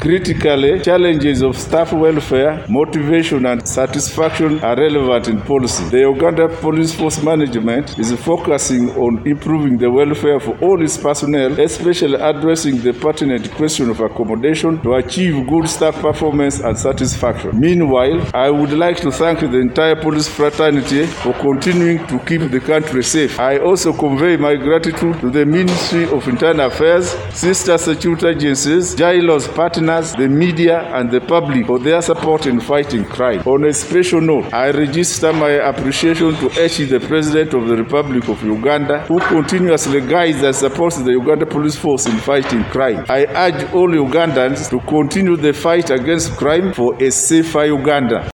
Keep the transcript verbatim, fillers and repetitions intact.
Critically, challenges of staff welfare, motivation and satisfaction are relevant in policy. The Uganda Police Force Management is focusing on improving the welfare for all its personnel, especially addressing the pertinent question of accommodation to achieve good staff performance and satisfaction. Meanwhile, I would like to thank the entire police fraternity for continuing to keep the country safe. I also convey my gratitude to the Ministry of Internal Affairs, sister security agencies, JAILO's partners, the media and the public for their support in fighting crime. On a special note, I register my appreciation to Eshi, the President of the Republic of Uganda, who continuously guides and supports the Uganda Police Force in fighting crime. I urge all Ugandans to continue the fight against crime for a safer Uganda.